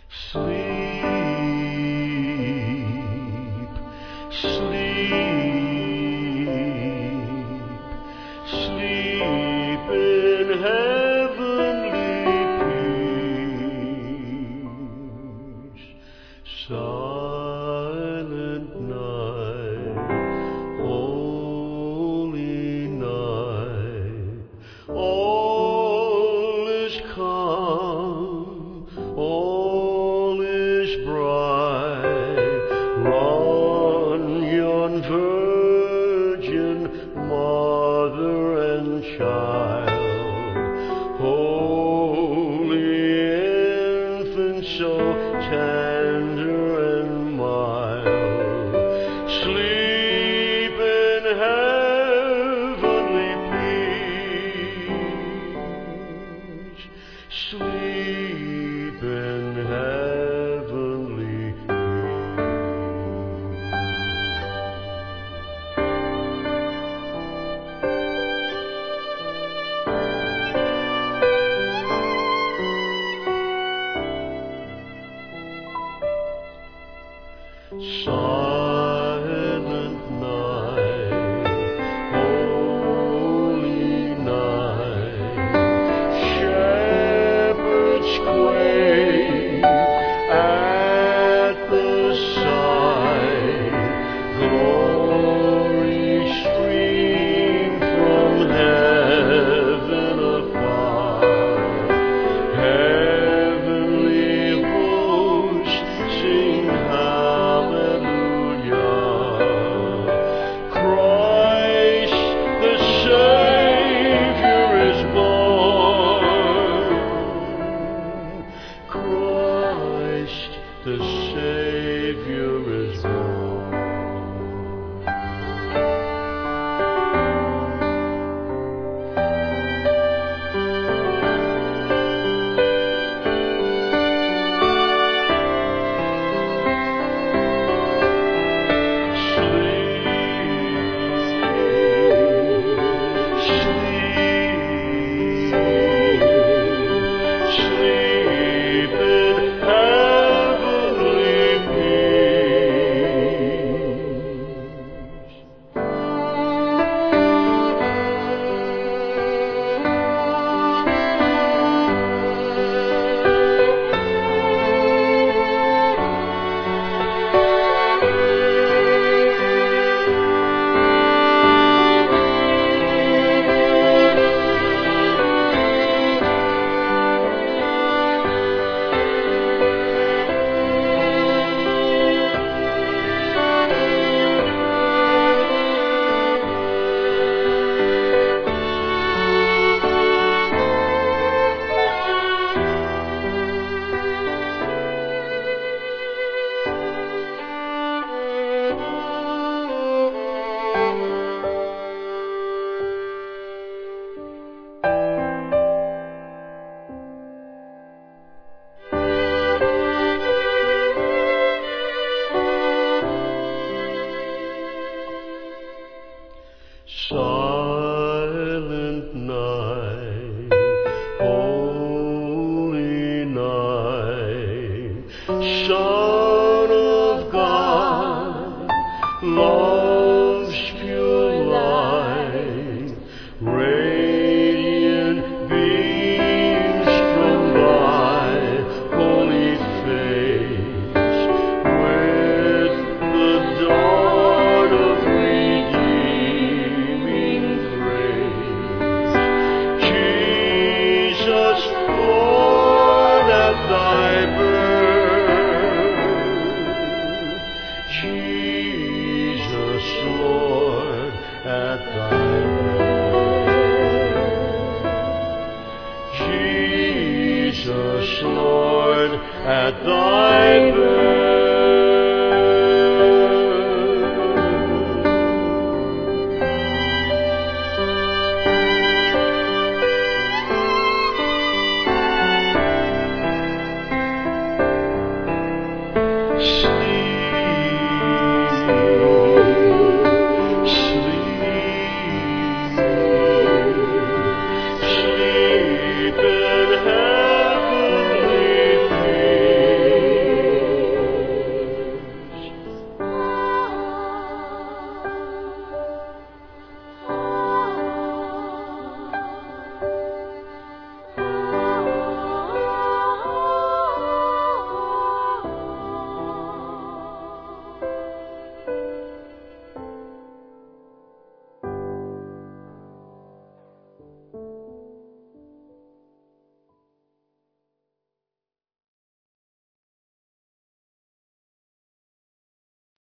Sleep, sleep, sleep in heavenly peace. Silent night, holy night, all is calm, all is bright. Run, yon virgin mother and child, holy infant, so tender and mild. Sleep in heavenly peace. Sleep in heavenly peace. Silent night, holy night, shepherds quake at the sight. Glory stream from heaven afar. Heavenly hosts sing hallelujah. Christ the Savior is born. Christ the Savior is born. Sleep in heavenly Silent night, holy night, Son of God, love's pure light, radiant beams from thy holy face, with the dawn of redeeming grace. Jesus, born at thy birth, Jesus, Lord, at thy birth, Jesus, Lord, at thy birth.